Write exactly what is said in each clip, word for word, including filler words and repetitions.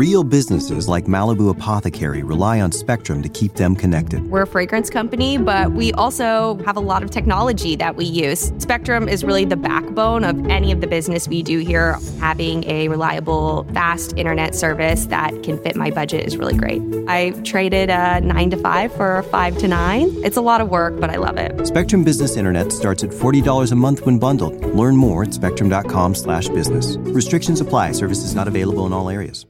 Real businesses like Malibu Apothecary rely on Spectrum to keep them connected. We're a fragrance company, but we also have a lot of technology that we use. Spectrum is really the backbone of any of the business we do here. Having a reliable, fast internet service that can fit my budget is really great. I traded a nine to five for a five to nine. It's a lot of work, but I love it. Spectrum Business Internet starts at forty dollars a month when bundled. Learn more at spectrum.com slash business. Restrictions apply. Services not available in all areas.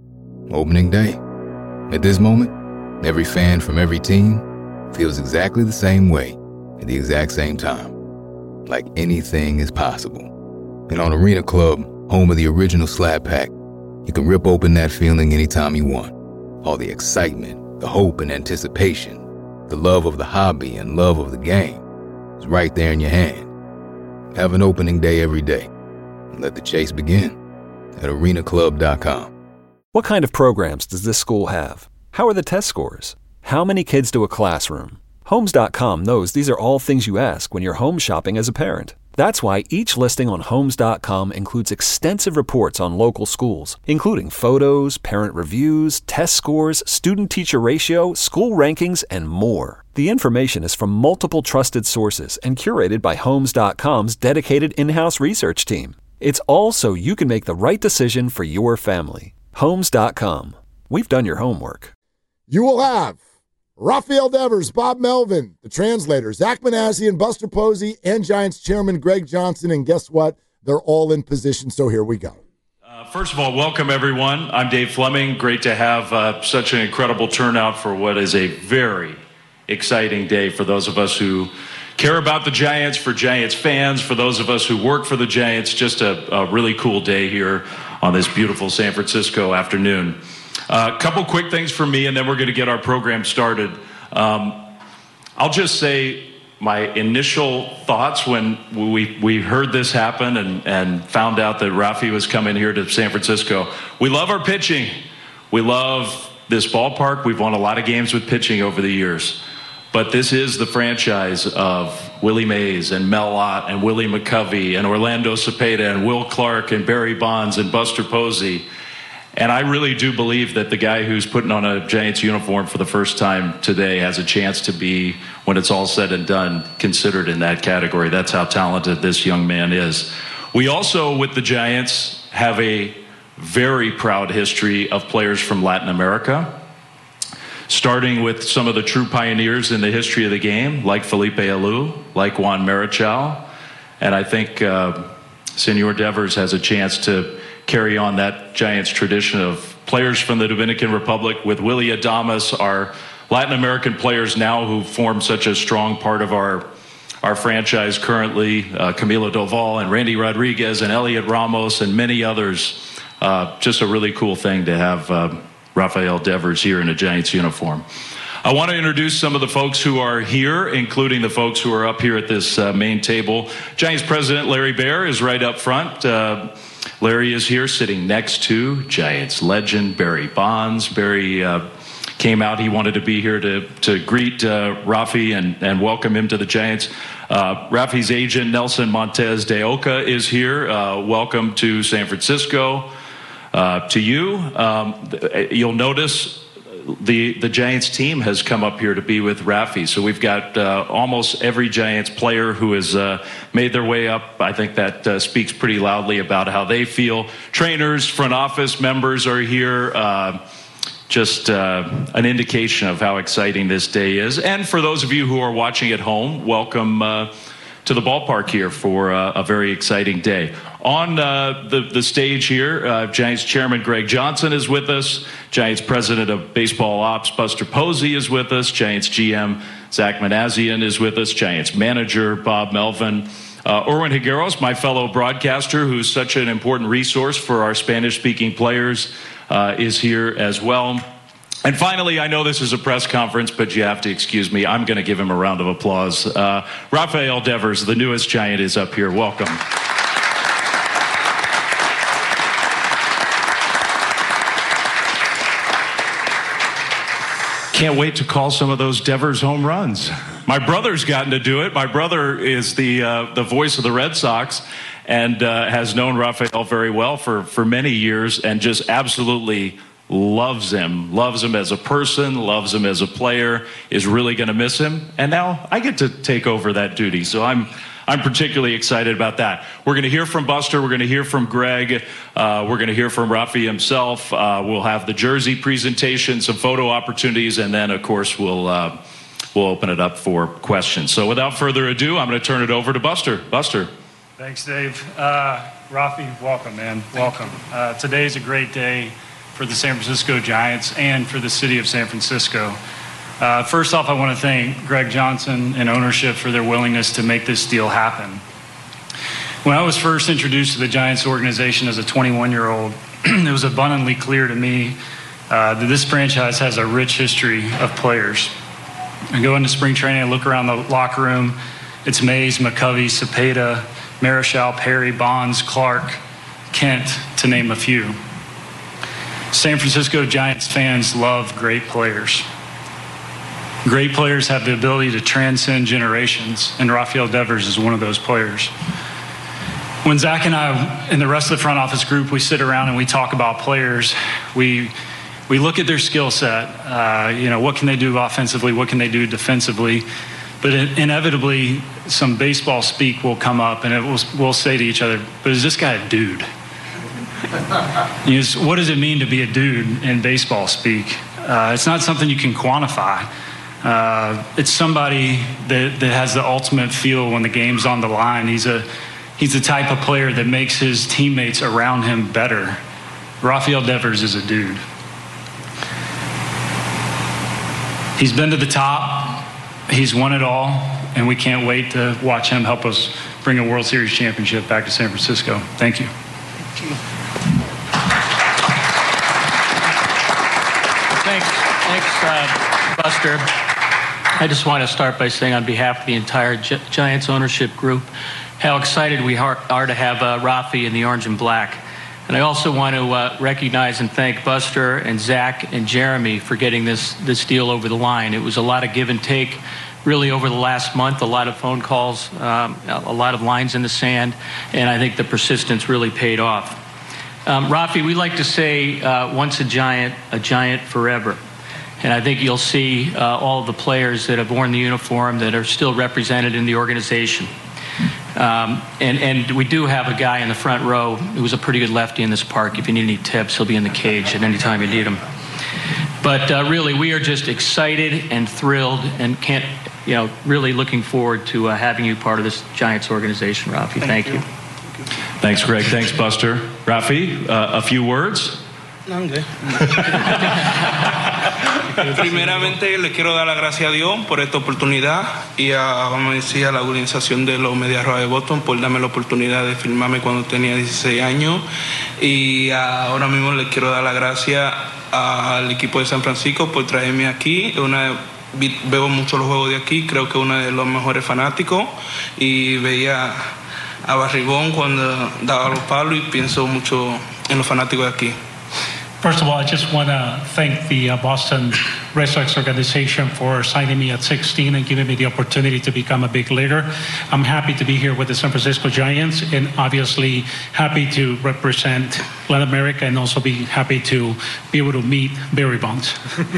Opening day. At this moment, every fan from every team feels exactly the same way at the exact same time. Like anything is possible. And on Arena Club, home of the original Slab Pack, you can rip open that feeling anytime you want. All the excitement, the hope and anticipation, the love of the hobby and love of the game is right there in your hand. Have an opening day every day. And let the chase begin at arena club dot com. What kind of programs does this school have? How are the test scores? How many kids do a classroom? Homes dot com knows these are all things you ask when you're home shopping as a parent. That's why each listing on Homes dot com includes extensive reports on local schools, including photos, parent reviews, test scores, student-teacher ratio, school rankings, and more. The information is from multiple trusted sources and curated by Homes dot com's dedicated in-house research team. It's all so you can make the right decision for your family. Homes dot com. We've done your homework. You will have Rafael Devers, Bob Melvin, the translators, Zach Manassian, Buster Posey, and Giants chairman Greg Johnson. And guess what? They're all in position, so here we go. Uh, first of all, welcome, everyone. I'm Dave Fleming. Great to have uh, such an incredible turnout for what is a very exciting day for those of us who care about the Giants, for Giants fans, for those of us who work for the Giants. Just a, a really cool day here on this beautiful San Francisco afternoon. A uh, couple quick things from me, and then we're going to get our program started. Um, I'll just say my initial thoughts when we we heard this happen and, and found out that Rafi was coming here to San Francisco. We love our pitching. We love this ballpark. We've won a lot of games with pitching over the years. But this is the franchise of Willie Mays and Mel Ott and Willie McCovey and Orlando Cepeda and Will Clark and Barry Bonds and Buster Posey. And I really do believe that the guy who's putting on a Giants uniform for the first time today has a chance to be, when it's all said and done, considered in that category. That's how talented this young man is. We also, with the Giants, have a very proud history of players from Latin America, starting with some of the true pioneers in the history of the game, like Felipe Alou, like Juan Marichal. And I think uh, Senor Devers has a chance to carry on that Giants tradition of players from the Dominican Republic, with Willie Adames, our Latin American players now who form such a strong part of our our franchise currently, uh, Camilo Doval and Randy Rodriguez and Elliot Ramos and many others. Uh, just a really cool thing to have uh, Rafael Devers here in a Giants uniform. I want to introduce some of the folks who are here, including the folks who are up here at this uh, main table. Giants President Larry Baer is right up front. Uh, Larry is here sitting next to Giants legend Barry Bonds. Barry uh, came out. He wanted to be here to, to greet uh, Rafi and, and welcome him to the Giants. Uh, Rafi's agent, Nelson Montez de Oca, is here. Uh, welcome to San Francisco. Uh, to you, um, you'll notice the the Giants team has come up here to be with Rafi. So we've got uh, almost every Giants player who has uh, made their way up. I think that uh, speaks pretty loudly about how they feel. Trainers, front office members are here. Uh, just uh, an indication of how exciting this day is. And for those of you who are watching at home, welcome uh, to the ballpark here for uh, a very exciting day. On uh, the, the stage here, uh, Giants Chairman Greg Johnson is with us. Giants President of Baseball Ops Buster Posey is with us. Giants G M Zach Manassian is with us. Giants Manager Bob Melvin. Uh, Erwin Higueros, my fellow broadcaster, who's such an important resource for our Spanish-speaking players, uh, is here as well. And finally, I know this is a press conference, but you have to excuse me. I'm going to give him a round of applause. Uh, Rafael Devers, the newest Giant, is up here. Welcome. Can't wait to call some of those Devers home runs. My brother's gotten to do it. My brother is the uh, the voice of the Red Sox and uh, has known Rafael very well for, for many years and just absolutely loves him, loves him as a person, loves him as a player, is really going to miss him. And now I get to take over that duty. So I'm I'm particularly excited about that. We're going to hear from Buster. We're going to hear from Greg. Uh, we're going to hear from Rafi himself. Uh, we'll have the jersey presentation, some photo opportunities, and then, of course, we'll uh, we'll open it up for questions. So without further ado, I'm going to turn it over to Buster. Buster. Thanks, Dave. Uh, Rafi, welcome, man. Welcome. Uh, today's a great day for the San Francisco Giants and for the city of San Francisco. Uh, first off, I want to thank Greg Johnson and ownership for their willingness to make this deal happen. When I was first introduced to the Giants organization as a twenty-one-year-old, it was abundantly clear to me uh, that this franchise has a rich history of players. I go into spring training, I look around the locker room, it's Mays, McCovey, Cepeda, Marichal, Perry, Bonds, Clark, Kent, to name a few. San Francisco Giants fans love great players. Great players have the ability to transcend generations, and Rafael Devers is one of those players. When Zach and I and the rest of the front office group, we sit around and we talk about players, we we look at their skill set. Uh, you know, what can they do offensively? What can they do defensively? But inevitably, some baseball speak will come up, and it will, we'll say to each other, but is this guy a dude? You know, what does it mean to be a dude in baseball speak? Uh, it's not something you can quantify. Uh, it's somebody that, that has the ultimate feel when the game's on the line. He's a he's the type of player that makes his teammates around him better. Rafael Devers is a dude. He's been to the top. He's won it all, and we can't wait to watch him help us bring a World Series championship back to San Francisco. Thank you. Thank you. Thanks, thanks, uh, Buster. I just want to start by saying on behalf of the entire Gi- Giants ownership group how excited we are, are to have uh, Rafi in the orange and black. And I also want to uh, recognize and thank Buster and Zach and Jeremy for getting this, this deal over the line. It was a lot of give and take really over the last month, a lot of phone calls, um, a lot of lines in the sand, and I think the persistence really paid off. Um, Rafi, we like to say uh, once a Giant, a Giant forever. And I think you'll see uh, all of the players that have worn the uniform that are still represented in the organization. Um, and, and we do have a guy in the front row who's a pretty good lefty in this park. If you need any tips, he'll be in the cage at any time you need him. But uh, really, we are just excited and thrilled and can't, you know, really looking forward to uh, having you part of this Giants organization, Rafi. Thank, Thank you. you. Thanks, Greg. Thanks, Buster. Rafi, uh, a few words? Primeramente le quiero dar las gracias a Dios por esta oportunidad y a, vamos a decir, a la organización de los Medias Rojas de Boston por darme la oportunidad de firmarme cuando tenía dieciséis años, y ahora mismo le quiero dar las gracias al equipo de San Francisco por traerme aquí. Una, veo mucho los juegos de aquí, creo que uno de los mejores fanáticos, y veía a Barrigón cuando daba los palos y pienso mucho en los fanáticos de aquí. First of all, I just want to thank the uh, Boston Red Sox organization for signing me at sixteen and giving me the opportunity to become a big leaguer. I'm happy to be here with the San Francisco Giants, and obviously happy to represent Latin America, and also be happy to be able to meet Barry Bonds.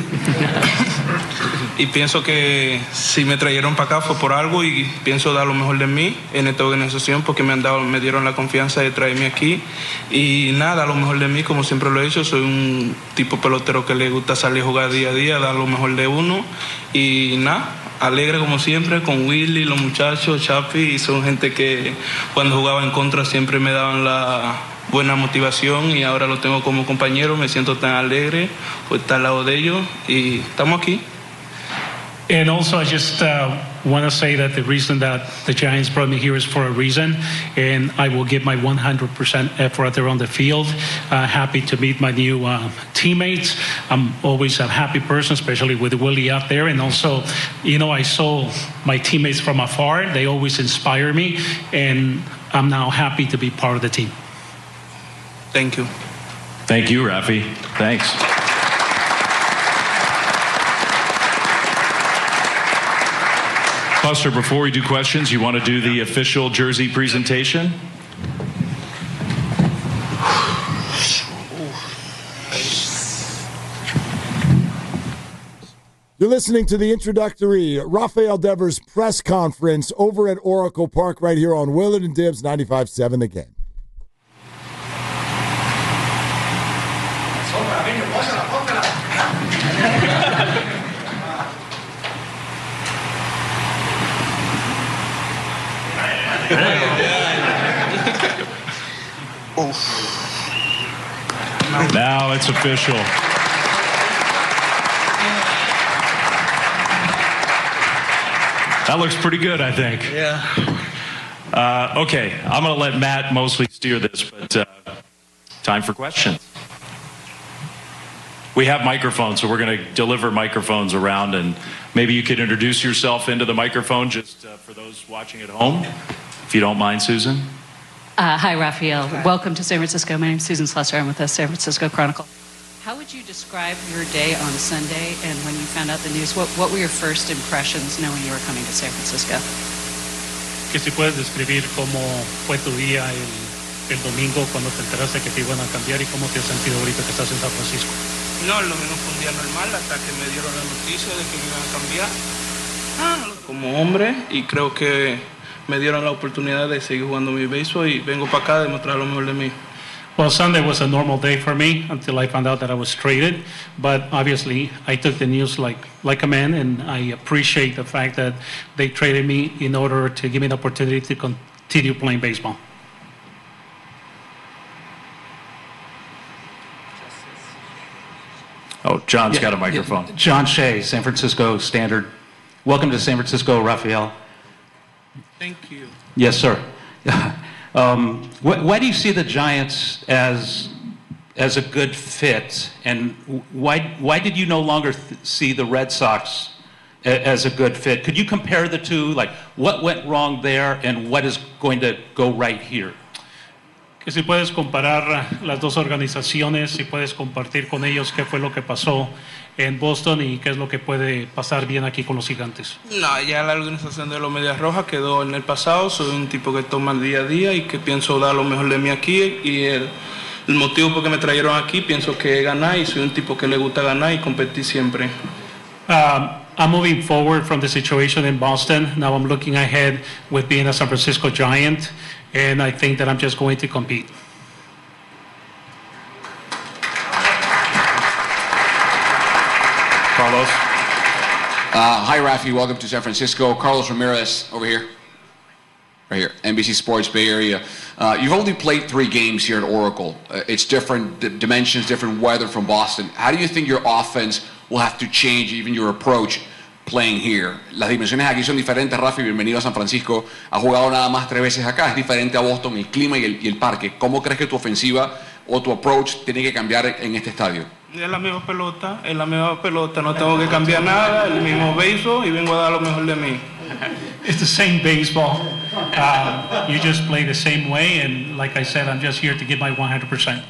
Y pienso que si me trajeron para acá fue por algo, y pienso dar lo mejor de mí en esta organización porque me han dado, me dieron la confianza de traerme aquí, y nada, lo mejor de mí, como siempre lo he hecho. Soy un tipo pelotero que le gusta salir a jugar día a día, dar lo mejor de uno, y nada, alegre como siempre con Willy, los muchachos, Chapi, y son gente que cuando jugaba en contra siempre me daban la buena motivación, y ahora lo tengo como compañero. Me siento tan alegre por estar al lado de ellos, y estamos aquí. And also, I just uh, want to say that the reason that the Giants brought me here is for a reason, and I will give my one hundred percent effort there on the field. Uh, happy to meet my new uh, teammates. I'm always a happy person, especially with Willie out there. And also, you know, I saw my teammates from afar. They always inspire me, and I'm now happy to be part of the team. Thank you. Thank you, Rafi. Thanks. Buster, before we do questions, you want to do the official jersey presentation? You're listening to the introductory Rafael Devers press conference over at Oracle Park right here on Willard and Dibbs ninety-five point seven The Game. Now it's official. That looks pretty good, I think. Yeah. Uh, okay, I'm going to let Matt mostly steer this, but uh, time for questions. We have microphones, so we're going to deliver microphones around, and maybe you could introduce yourself into the microphone just uh, for those watching at home, if you don't mind, Susan. Uh, hi, Rafael. Welcome to San Francisco. My name is Susan Slusser. I'm with the San Francisco Chronicle. How would you describe your day on Sunday and when you found out the news? What, what were your first impressions knowing you were coming to San Francisco? Que si puedes describir cómo fue tu día el, el domingo cuando te enteraste que te iban a cambiar y cómo te has sentido ahorita que estás en San Francisco. No, el domingo fue un día normal hasta que me dieron la noticia de que me iban a cambiar. Ah, como hombre, y creo que me dieron la oportunidad de seguir jugando mi béisbol y vengo para acá a demostrar lo mejor de mí. Well, Sunday was a normal day for me until I found out that I was traded. But obviously, I took the news like, like a man, and I appreciate the fact that they traded me in order to give me the opportunity to continue playing baseball. Oh, John's yeah, got a microphone. Yeah, John Shea, San Francisco Standard. Welcome to San Francisco, Rafael. Thank you. Yes, sir. Um, wh- why do you see the Giants as as a good fit, and why why did you no longer th- see the Red Sox a- as a good fit? Could you compare the two? Like, what went wrong there, and what is going to go right here? Que si puedes comparar las dos organizaciones, si puedes compartir con ellos qué fue lo que pasó en Boston y qué es lo que puede pasar bien aquí con los Gigantes. No, ya la organización de los Medias Rojas quedó en el pasado. Soy un tipo que toma el día a día y que pienso dar lo mejor de mí aquí. Y el, el motivo por que me trajeron aquí, pienso que ganar, y soy un tipo que le gusta ganar y competir siempre. Um, I'm moving forward from the situation in Boston. Now I'm looking ahead with being a San Francisco Giant, and I think that I'm just going to compete. Carlos. Uh, hi, Rafi. Welcome to San Francisco. Carlos Ramirez over here. Right here. N B C Sports Bay Area. Uh, you've only played three games here at Oracle. Uh, it's different d- dimensions, different weather from Boston. How do you think your offense will have to change, even your approach, playing here? Las dimensiones aquí son diferentes, Rafi. Bienvenido a San Francisco. Ha jugado nada más tres veces acá. Es diferente a Boston, el clima y el, y el parque. ¿Cómo crees que tu ofensiva o tu approach tiene que cambiar en este estadio? Es la misma pelota, es la misma pelota. No tengo que cambiar nada, el mismo béisbol y vengo a dar lo mejor de mí. It's the same baseball. Uh, you just play the same way, and like I said, I'm just here to give my one hundred percent.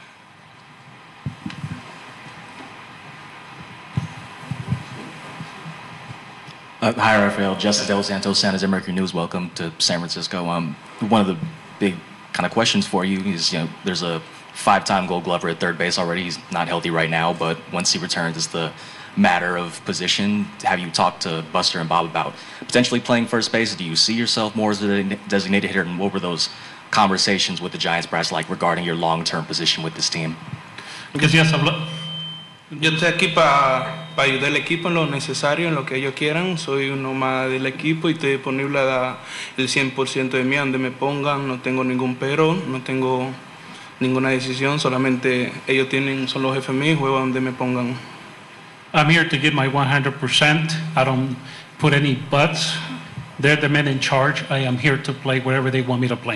Uh, hi, Rafael. Justice Del Santos, San Jose Mercury News. Welcome to San Francisco. Um, one of the big kind of questions for you is, you know, there's a five-time Gold Glover at third base already. He's not healthy right now, but once he returns, it's the matter of position. Have you talked to Buster and Bob about potentially playing first base? Do you see yourself more as a designated hitter? And what were those conversations with the Giants brass like regarding your long-term position with this team? Because yes, I've lo- Yo estoy aquí para pa ayudar al equipo en lo necesario, en lo que ellos quieran. Soy uno más del equipo y estoy disponible a dar el cien por ciento de mí donde me pongan. No tengo ningún pero, no tengo ninguna decisión. Solamente ellos tienen, son los jefes míos, juego donde me pongan. I'm here to give my one hundred percent. I don't put any buts. They're the men in charge. I am here to play wherever they want me to play.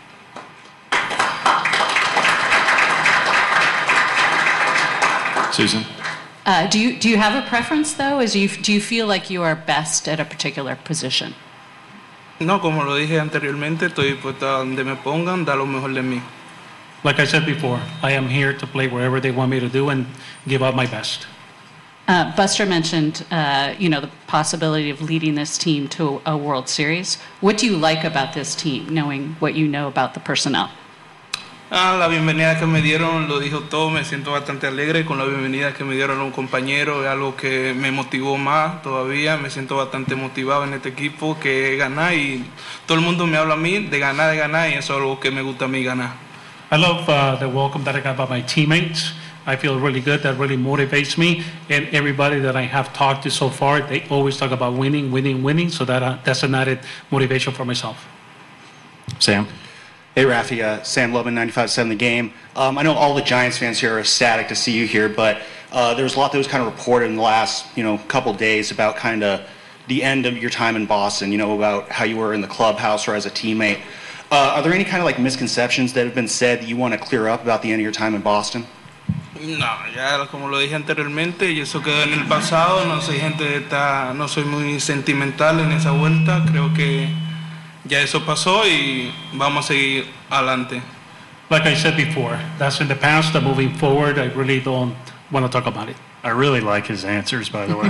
Susan? Uh, do you do you have a preference though? Is you do you feel like you are best at a particular position? No, como lo dije anteriormente, estoy dispuesto a donde me pongan, dar lo mejor de mí. Like I said before, I am here to play wherever they want me to do and give out my best. Uh, Buster mentioned, uh, you know, the possibility of leading this team to a World Series. What do you like about this team, knowing what you know about the personnel? Ah, la bienvenida que me dieron lo dijo todo, me siento bastante alegre con la bienvenida que me dieron a un compañero, es algo que me motivó más todavía, me siento bastante motivado en este equipo, que ganar y todo el mundo me habla a mí de ganar, de ganar y eso es algo que me gusta a mí ganar. I love uh, the welcome that I got by my teammates. I feel really good. That really motivates me. And everybody that I have talked to so far, they always talk about winning, winning, winning. So that uh, that's an added motivation for myself. Sam. Hey, Rafi. Uh, Sam Lubin, ninety-five point seven The Game. Um, I know all the Giants fans here are ecstatic to see you here, but uh, there was a lot that was kind of reported in the last, you know, couple days about kind of the end of your time in Boston. You know, about how you were in the clubhouse or as a teammate. Uh, are there any kind of like misconceptions that have been said that you want to clear up about the end of your time in Boston? No, ya como lo dije anteriormente, y eso quedó en el pasado. No soy gente de esta, no soy muy sentimental en esa vuelta. Creo que ya eso pasó y vamos a seguir adelante. Like I said before, that's in the past. And moving forward, I really don't want to talk about it. I really like his answers, by the way.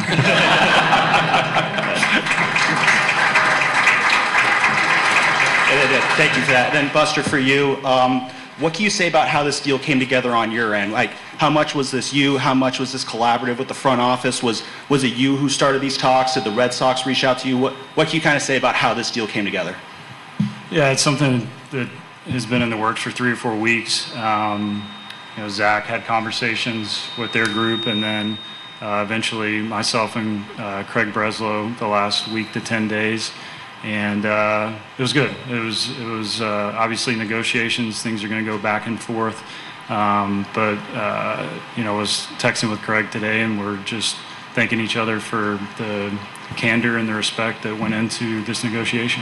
Thank you for that. Then Buster, for you, um, what can you say about how this deal came together on your end? Like, how much was this you? How much was this collaborative with the front office? Was was it you who started these talks? Did the Red Sox reach out to you? What what can you kind of say about how this deal came together? Yeah, it's something that has been in the works for three or four weeks. Um, you know, Zach had conversations with their group, and then uh, eventually myself and uh, Craig Breslow the last week to ten days. And uh, it was good. It was it was uh, obviously negotiations. Things are going to go back and forth. Um, but uh, you know, I was texting with Craig today, and we're just thanking each other for the candor and the respect that went into this negotiation.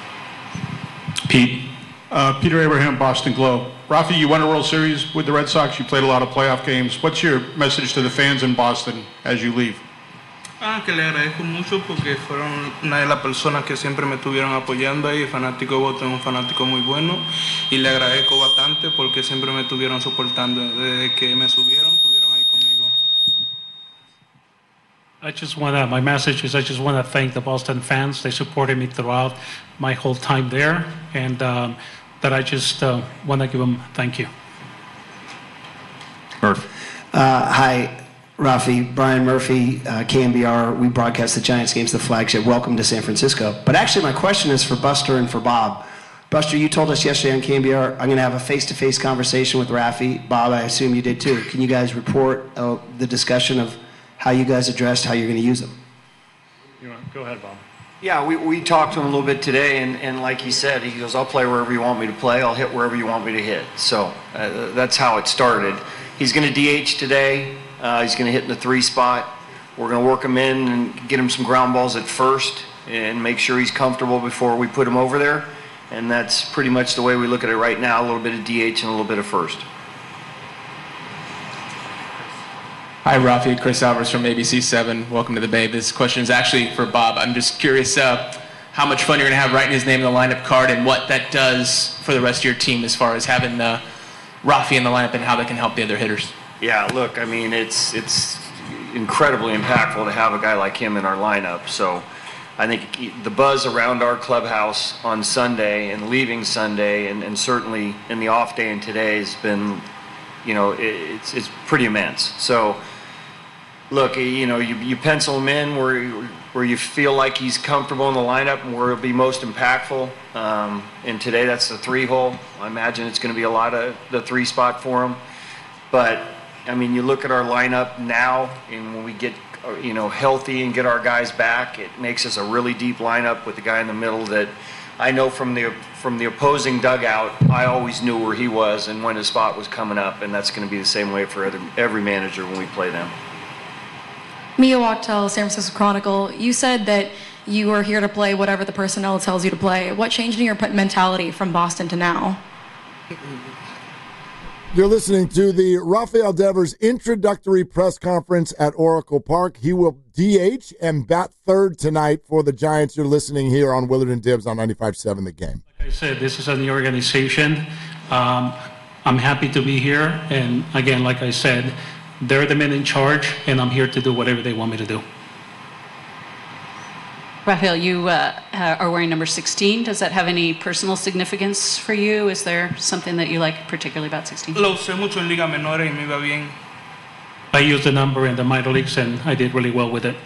Pete. Uh, Peter Abraham, Boston Globe. Rafi, you won a World Series with the Red Sox. You played a lot of playoff games. What's your message to the fans in Boston as you leave? Ah, que le agradezco mucho porque fueron una de las personas que siempre me estuvieron apoyando ahí. El fanático de Boston es un fanático muy bueno y le agradezco bastante porque siempre me estuvieron soportando. Desde que me subieron, estuvieron ahí conmigo. I just want to, my message is I just want to thank the Boston fans. They supported me throughout my whole time there, and um, that I just uh, want to give them thank you. Murph. Uh, hi. Rafi, Brian Murphy, uh, K M B R, we broadcast the Giants games, the flagship. Welcome to San Francisco. But actually, my question is for Buster and for Bob. Buster, you told us yesterday on K M B R, I'm going to have a face-to-face conversation with Rafi. Bob, I assume you did too. Can you guys report uh, the discussion of how you guys addressed how you're going to use them? You want, go ahead, Bob. Yeah, we, we talked to him a little bit today, and, and like he said, he goes, I'll play wherever you want me to play. I'll hit wherever you want me to hit. So uh, that's how it started. He's going to D H today. Uh, he's going to hit in the three spot. We're going to work him in and get him some ground balls at first and make sure he's comfortable before we put him over there. And that's pretty much the way we look at it right now, a little bit of D H and a little bit of first. Hi, Rafi. Chris Alvarez from A B C seven. Welcome to the Bay. This question is actually for Bob. I'm just curious uh, how much fun you're going to have writing his name in the lineup card and what that does for the rest of your team as far as having uh, Rafi in the lineup and how that can help the other hitters. Yeah, look, I mean, it's it's incredibly impactful to have a guy like him in our lineup. So I think the buzz around our clubhouse on Sunday and leaving Sunday and, and certainly in the off day and today has been, you know, it, it's it's pretty immense. So look, you know, you, you pencil him in where, where you feel like he's comfortable in the lineup and where it'll be most impactful. Um, and today that's the three hole. I imagine it's going to be a lot of the three spot for him. But I mean, you look at our lineup now, and when we get, you know, healthy and get our guys back, it makes us a really deep lineup with the guy in the middle that I know from the from the opposing dugout, I always knew where he was and when his spot was coming up, and that's going to be the same way for other, every manager when we play them. Mia Wachtel, San Francisco Chronicle. You said that you were here to play whatever the personnel tells you to play. What changed in your mentality from Boston to now? You're listening to the Rafael Devers introductory press conference at Oracle Park. He will D H and bat third tonight for the Giants. You're listening here on Willard and Dibbs on ninety-five point seven The Game. Like I said, this is a new organization. Um, I'm happy to be here. And again, like I said, they're the men in charge, and I'm here to do whatever they want me to do. Rafael, you uh, are wearing number sixteen. Does that have any personal significance for you? Is there something that you like particularly about sixteen? Lo usé mucho en ligas menores y me iba bien. I used the number in the minor leagues and I did really well with it.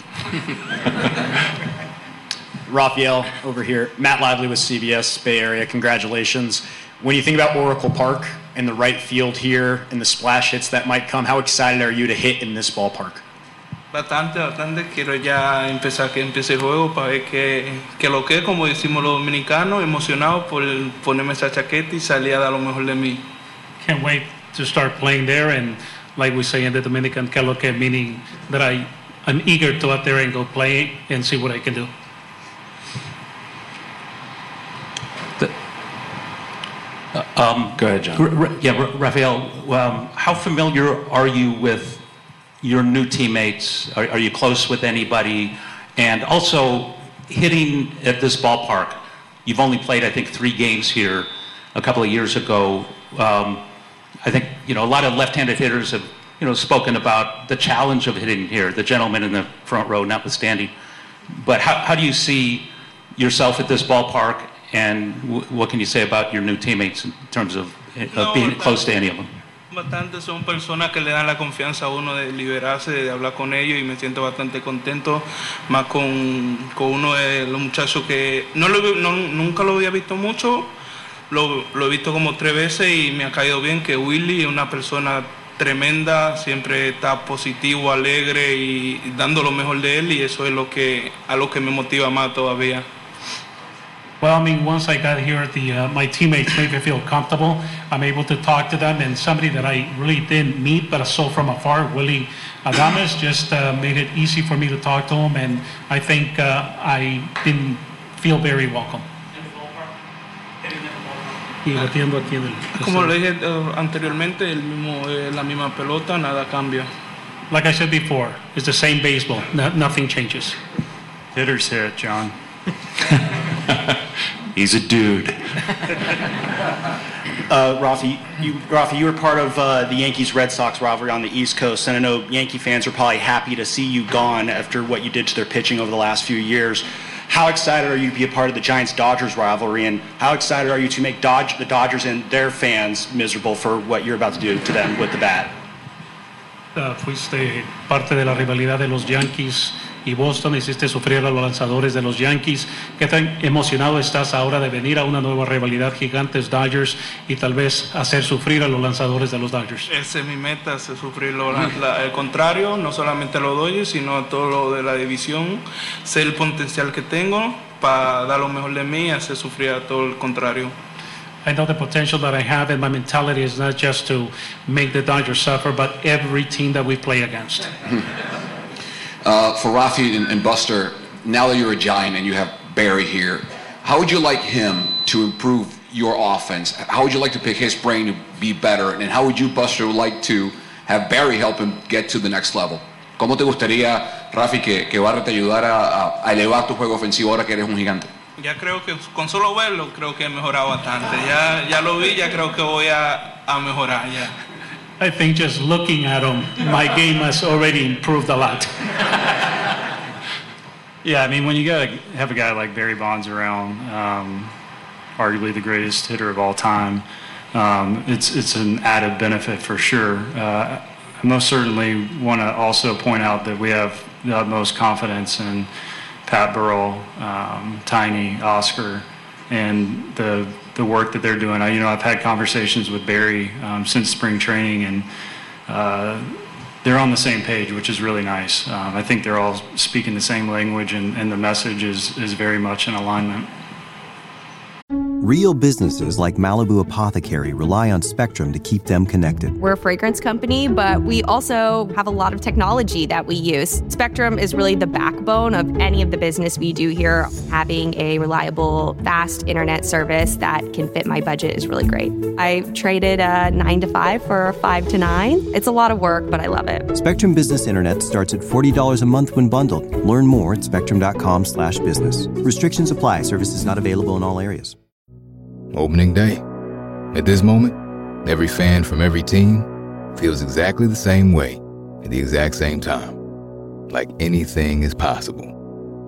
Rafael over here. Matt Lively with C B S Bay Area. Congratulations. When you think about Oracle Park and the right field here and the splash hits that might come, how excited are you to hit in this ballpark? Bastante, bastante. Quiero ya empezar que empiece el juego para ver que, que lo que, como decimos los dominicanos, emocionado por ponerme esa chaqueta y salir a dar lo mejor de mí. Can't wait to start playing there, and like we say in the Dominican, que lo que, meaning that I, I'm eager to out there and go play and see what I can do. Uh, um, Go ahead, John. R- R- yeah, R- Rafael, um, how familiar are you with your new teammates? Are, are you close with anybody? And also, hitting at this ballpark, you've only played, I think, three games here a couple of years ago. Um, I think, you know, a lot of left-handed hitters have, you know, spoken about the challenge of hitting here, the gentleman in the front row notwithstanding. But how, how do you see yourself at this ballpark, and w- what can you say about your new teammates in terms of, of No, being bastante, close to any of them? Bastante son personas que le dan la confianza a uno de liberarse, de hablar con ellos, y me siento bastante contento, más con, con uno de los muchachos que no lo, no, nunca lo había visto mucho, lo, lo he visto como tres veces y me ha caído bien, que Willy es una persona tremenda, siempre está positivo, alegre y dando lo mejor de él, y eso es lo que, a lo que me motiva más todavía. Well, I mean, once I got here, the uh, my teammates made me feel comfortable. I'm able to talk to them, and somebody that I really didn't meet, but I saw from afar, Willie Adames, just uh, made it easy for me to talk to him, and I think uh, I didn't feel very welcome. Y batiendo aquí en el- Como le dije uh, anteriormente, el mismo, eh, la misma pelota, nada cambia. Like I said before, it's the same baseball. No, nothing changes. Hitters hit, John. He's a dude. Uh, Rafi, you, Rafi, you were part of uh, the Yankees-Red Sox rivalry on the East Coast, and I know Yankee fans are probably happy to see you gone after what you did to their pitching over the last few years. How excited are you to be a part of the Giants-Dodgers rivalry, and how excited are you to make Dodge, the Dodgers and their fans miserable for what you're about to do to them with the bat? Uh, fuiste parte de la rivalidad de los Yankees y Boston, hiciste sufrir a los lanzadores de los Yankees. ¿Qué tan emocionado estás ahora de venir a una nueva rivalidad gigantes Dodgers y tal vez hacer sufrir a los lanzadores de los Dodgers? Esa es mi meta, hacer sufrir lo, la, la, el contrario, no solamente a los Dodgers, sino a todo lo de la división, sé el potencial que tengo para dar lo mejor de mí y hacer sufrir a todo el contrario. I know the potential that I have, and my mentality is not just to make the Dodgers suffer, but every team that we play against. Uh, for Rafi and, and Buster, now that you're a Giant and you have Barry here, how would you like him to improve your offense? How would you like to pick his brain to be better? And how would you, Buster, like to have Barry help him get to the next level? ¿Cómo te gustaría, Rafi, que, que Barry te ayudara a, a elevar tu juego ofensivo ahora que eres un gigante? Ya creo que con solo verlo, creo que he mejorado bastante. Ya, ya lo vi, ya creo que voy a, a mejorar ya. I think just looking at him, my game has already improved a lot. Yeah, I mean, when you got have a guy like Barry Bonds around, um, arguably the greatest hitter of all time, um, it's it's an added benefit for sure. Uh, I most certainly want to also point out that we have the utmost confidence in Pat Burrell, um, Tiny, Oscar, and the the work that they're doing. I, you know, I've had conversations with Barry um, since spring training, and uh, they're on the same page, which is really nice. Um, I think they're all speaking the same language, and, and the message is, is very much in alignment. Real businesses like Malibu Apothecary rely on Spectrum to keep them connected. We're a fragrance company, but we also have a lot of technology that we use. Spectrum is really the backbone of any of the business we do here. Having a reliable, fast internet service that can fit my budget is really great. I traded a nine to five for a five to nine. It's a lot of work, but I love it. Spectrum Business Internet starts at forty dollars a month when bundled. Learn more at spectrum.com slash business. Restrictions apply. Services not available in all areas. Opening day. At this moment, every fan from every team feels exactly the same way at the exact same time. Like anything is possible.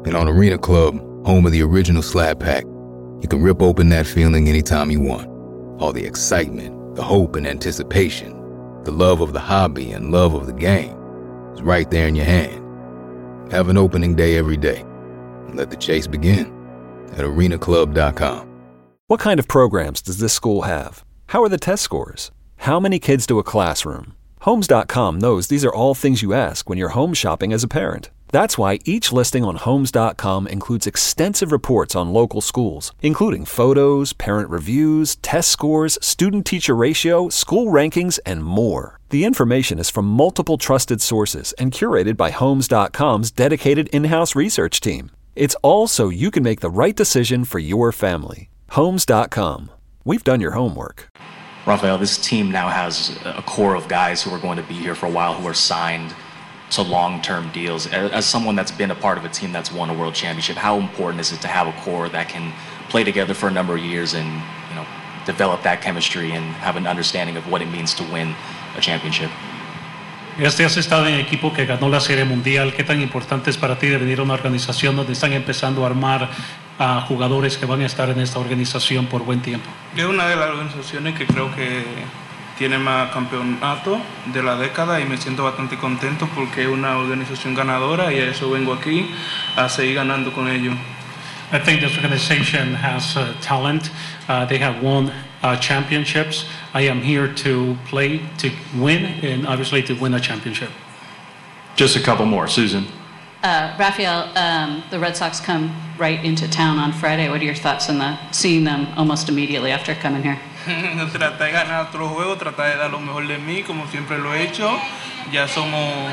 And on Arena Club, home of the original Slab Pack, you can rip open that feeling anytime you want. All the excitement, the hope and anticipation, the love of the hobby and love of the game is right there in your hand. Have an opening day every day and let the chase begin at arena club dot com. What kind of programs does this school have? How are the test scores? How many kids do a classroom? Homes dot com knows these are all things you ask when you're home shopping as a parent. That's why each listing on Homes dot com includes extensive reports on local schools, including photos, parent reviews, test scores, student-teacher ratio, school rankings, and more. The information is from multiple trusted sources and curated by Homes dot com's dedicated in-house research team. It's all so you can make the right decision for your family. Homes dot com. We've done your homework. Rafael, this team now has a core of guys who are going to be here for a while who are signed to long-term deals. As someone that's been a part of a team that's won a world championship, how important is it to have a core that can play together for a number of years and, you know, develop that chemistry and have an understanding of what it means to win a championship? Este has estado en el equipo que ganó la Serie Mundial. ¿Qué tan importante es para ti de venir a una organización donde están empezando a armar a jugadores que van a estar en esta organización por buen tiempo? Es una de las organizaciones que creo que tiene más campeonato de la década y me siento bastante contento porque es una organización ganadora y a eso vengo aquí, a seguir ganando con ellos. I think this organization has uh, talent. Uh, they have won uh, championships. I am here to play, to win, and obviously to win a championship. Just a couple more. Susan. Uh, Rafael, um, the Red Sox come right into town on Friday. What are your thoughts on the, seeing them almost immediately after coming here? Tratar de ganar otro juego, tratar de dar lo mejor de mí, como siempre lo he hecho. Ya somos...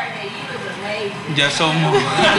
Ya somos...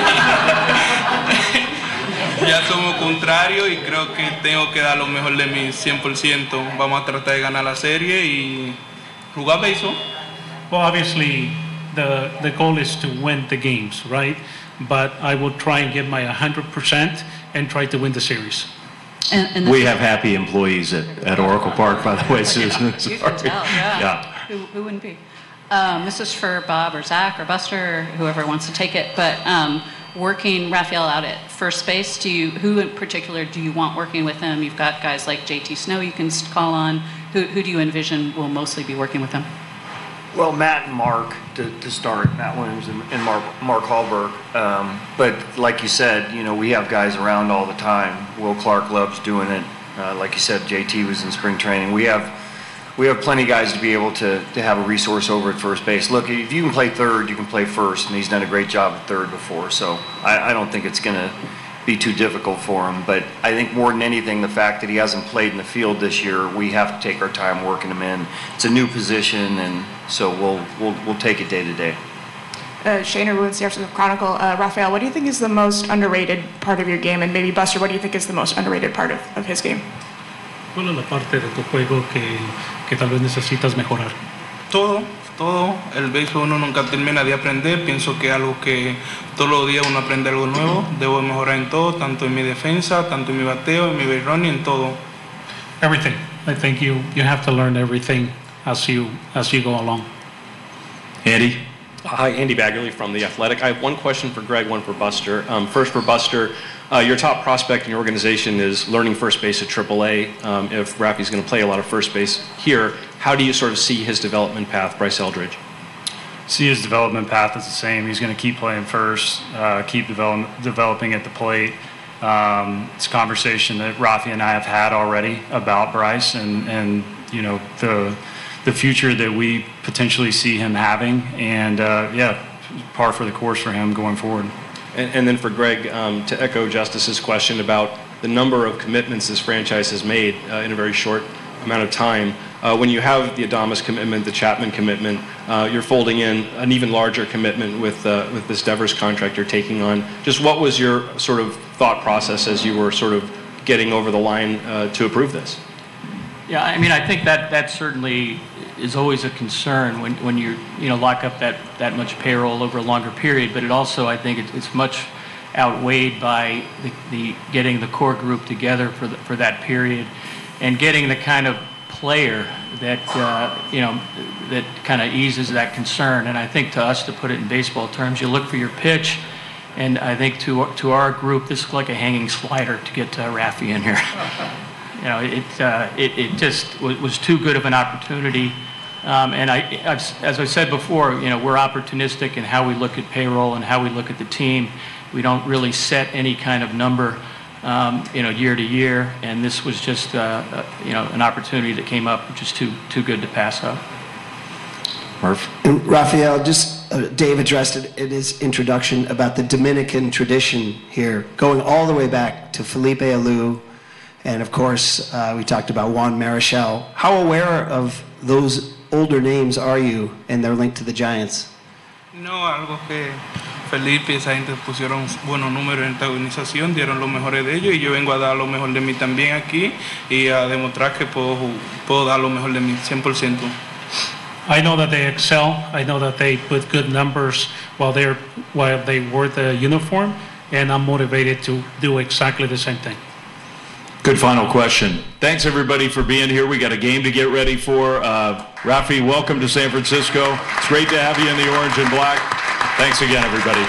ya somos contrarios y creo que tengo que dar lo mejor de mí, cien por ciento. Vamos a tratar de ganar la serie y jugar béisbol. Well, obviously, the, the goal is to win the games, right? But I will try and give my one hundred percent and try to win the series. And, and we have happy employees at, at Oracle Park, by the way, Susan. You can tell, yeah. yeah. Who, who wouldn't be? Um, this is for Bob or Zach or Buster, or whoever wants to take it. But um, working Rafael out at first base, do you, who in particular do you want working with him? You've got guys like J T Snow you can call on. Who, who do you envision will mostly be working with him? Well, Matt and Mark to, to start, Matt Williams and, and Mark, Mark Hallberg. Um, but like you said, you know, we have guys around all the time. Will Clark loves doing it. Uh, like you said, J T was in spring training. We have we have plenty of guys to be able to, to have a resource over at first base. Look, if you can play third, you can play first, and he's done a great job at third before. So I, I don't think it's going to be too difficult for him. But I think more than anything, the fact that he hasn't played in the field this year, we have to take our time working him in. It's a new position, and so we'll we'll we'll take it day to day. Uh, Shane Ruin, San Francisco Chronicle. Uh, Rafael, what do you think is the most underrated part of your game? And maybe Buster, what do you think is the most underrated part of, of his game? ¿Cuál es la parte de tu juego que, que tal vez necesitas mejorar? Todo, todo. El béisbol uno nunca termina de aprender. Pienso que es algo que todos los días uno aprende algo nuevo. Debo mejorar en todo, tanto en mi defensa, tanto en mi bateo, en mi base running, en todo. Everything. I think you, you have to learn everything as you as you go along. Andy? Hi, Andy Baggerly from The Athletic. I have one question for Greg, one for Buster. Um, first for Buster, uh, your top prospect in your organization is learning first base at triple A. Um, if Rafi's going to play a lot of first base here, how do you sort of see his development path, Bryce Eldridge? See his development path is the same. He's going to keep playing first, uh, keep develop, developing at the plate. Um, it's a conversation that Rafi and I have had already about Bryce and, and you know, the the future that we potentially see him having. And, uh, yeah, par for the course for him going forward. And, and then for Greg, um, to echo Justice's question about the number of commitments this franchise has made uh, in a very short amount of time. Uh, when you have the Adames commitment, the Chapman commitment, uh, you're folding in an even larger commitment with uh, with this Devers contract you're taking on. Just what was your sort of thought process as you were sort of getting over the line uh, to approve this? Yeah, I mean, I think that that certainly is always a concern when, when you you know lock up that, that much payroll over a longer period. But it also, I think, it, it's much outweighed by the, the getting the core group together for the, for that period, and getting the kind of player that uh, you know that kind of eases that concern. And I think to us, to put it in baseball terms, you look for your pitch, And I think to to our group, this is like a hanging slider to get uh, Rafi in here. You know, it, uh, it it just w- was too good of an opportunity. Um, and I, I've, as I said before, you know, we're opportunistic in how we look at payroll and how we look at the team. We don't really set any kind of number, um, you know, year to year. And this was just, uh, uh, you know, an opportunity that came up, which is too too good to pass up. Murph. And Rafael, just uh, Dave addressed it in his introduction about the Dominican tradition here, going all the way back to Felipe Alou, and of course, uh, we talked about Juan Marichal. How aware of those older names are you and their link to the Giants? No, algo que Felipe y esa gente pusieron buenos números en esta organización, dieron lo mejor de ellos y yo vengo a dar lo mejor de mí también aquí y a demostrar que puedo, puedo dar lo mejor de mí, cien por ciento. I know that they excel. I know that they put good numbers while they're while they wore the uniform, and I'm motivated to do exactly the same thing. Good final question. Thanks everybody for being here. We got a game to get ready for. Uh, Rafi, welcome to San Francisco. It's great to have you in the orange and black. Thanks again, everybody.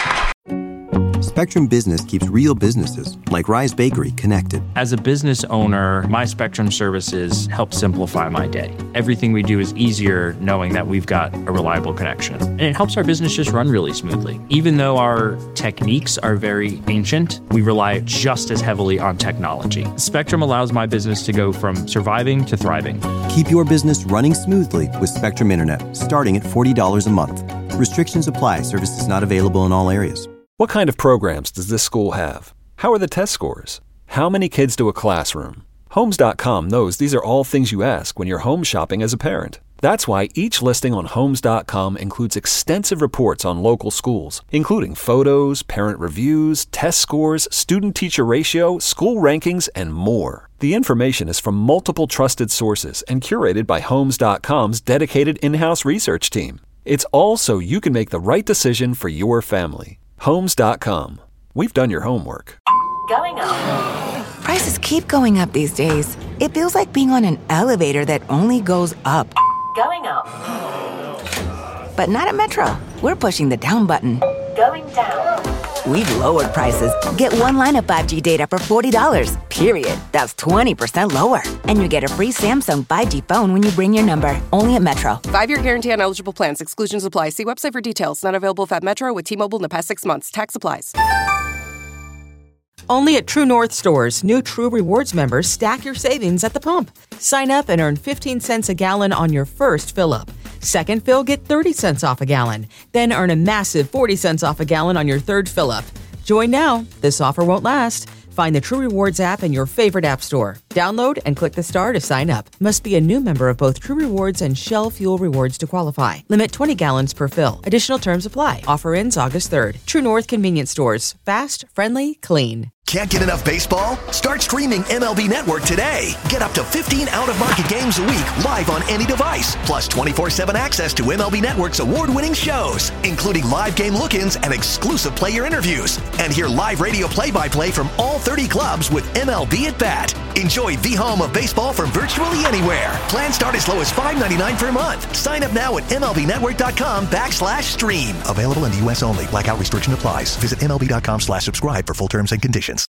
Spectrum Business keeps real businesses, like Rise Bakery, connected. As a business owner, my Spectrum services help simplify my day. Everything we do is easier knowing that we've got a reliable connection. And it helps our business just run really smoothly. Even though our techniques are very ancient, we rely just as heavily on technology. Spectrum allows my business to go from surviving to thriving. Keep your business running smoothly with Spectrum Internet, starting at forty dollars a month. Restrictions apply. Services not available in all areas. What kind of programs does this school have? How are the test scores? How many kids do a classroom? Homes dot com knows these are all things you ask when you're home shopping as a parent. That's why each listing on Homes dot com includes extensive reports on local schools, including photos, parent reviews, test scores, student-teacher ratio, school rankings, and more. The information is from multiple trusted sources and curated by Homes dot com's dedicated in-house research team. It's all so you can make the right decision for your family. Homes dot com. We've done your homework. Going up. Prices keep going up these days. It feels like being on an elevator that only goes up. Going up. But not at Metro. We're pushing the down button. Going down. We've lowered prices. Get one line of five G data for forty dollars, period. That's twenty percent lower. And you get a free Samsung five G phone when you bring your number. Only at Metro. Five-year guarantee on eligible plans. Exclusions apply. See website for details. Not available at Metro with T-Mobile in the past six months. Tax applies. Only at True North stores, new True Rewards members stack your savings at the pump. Sign up and earn fifteen cents a gallon on your first fill-up. Second fill, get thirty cents off a gallon. Then earn a massive forty cents off a gallon on your third fill-up. Join now. This offer won't last. Find the True Rewards app in your favorite app store. Download and click the star to sign up. Must be a new member of both True Rewards and Shell Fuel Rewards to qualify. Limit twenty gallons per fill. Additional terms apply. Offer ends August third. True North Convenience Stores. Fast, friendly, clean. Can't get enough baseball? Start streaming M L B Network today. Get up to fifteen out-of-market games a week live on any device. Plus twenty-four seven access to M L B Network's award-winning shows, including live game look-ins and exclusive player interviews. And hear live radio play-by-play from all thirty clubs with M L B at Bat. Enjoy the home of baseball from virtually anywhere. Plans start as low as five ninety-nine per month. Sign up now at MLBnetwork.com backslash stream. Available in the U S only. Blackout restriction applies. Visit MLB.com slash subscribe for full terms and conditions.